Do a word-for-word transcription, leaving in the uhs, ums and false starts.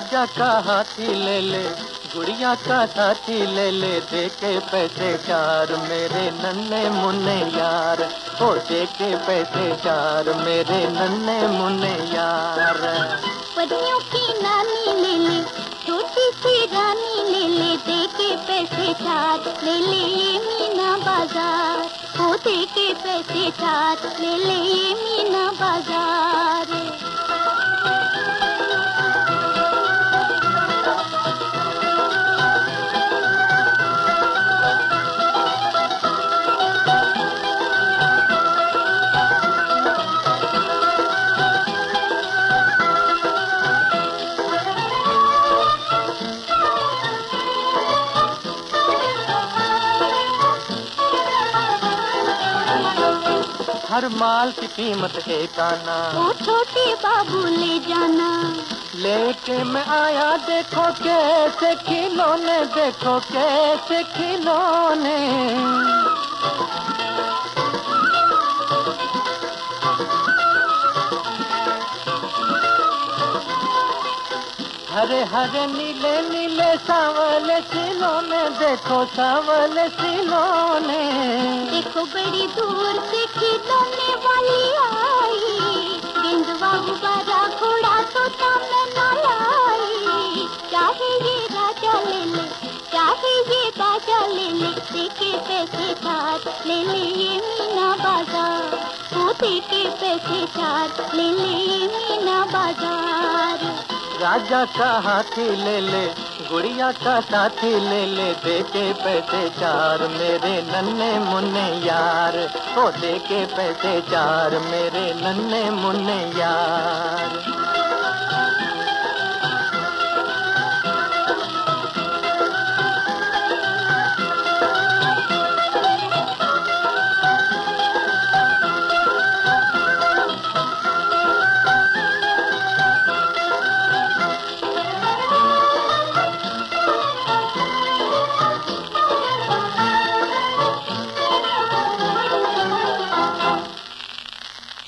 राजा का हाथी ले ले, गुड़िया का साथी ले ले, दे के पैसे चार मेरे नन्हे मुन्ने यार, ओ दे के पैसे चार मेरे नन्हे मुन्ने यार। परियों की नानी ले ले, छोटी सी रानी ले ले, दे के पैसे चार ले ले ये मीना बाजार, ओ दे के पैसे चार ले ले ये मीना बाजार। हर माल की कीमत एक आना, वो छोटे बाबू ले जाना, लेके मैं आया देखो कैसे खिलौने, देखो कैसे खिलौने। हरे हरे नीले नीले सावले खिलौने, देखो सावले खिलौने। देखो बड़ी दूर से खिलौने वाली आई, गेंदवा गुब्बारा घोड़ा तोता मैं ना लाई। चाहे ये राजा ले ले, चाहे ये बाजा ले ले, दे के पैसे चार ले ले ये मीना बाजार, वो दे के पैसे चार ले ले ये मीना बाजार। राजा का हाथी ले ले, गुड़िया का साथी ले ले, दे के पैसे चार मेरे नन्हे मुन्ने यार, ओ दे के पैसे चार मेरे नन्हे मुन्ने यार।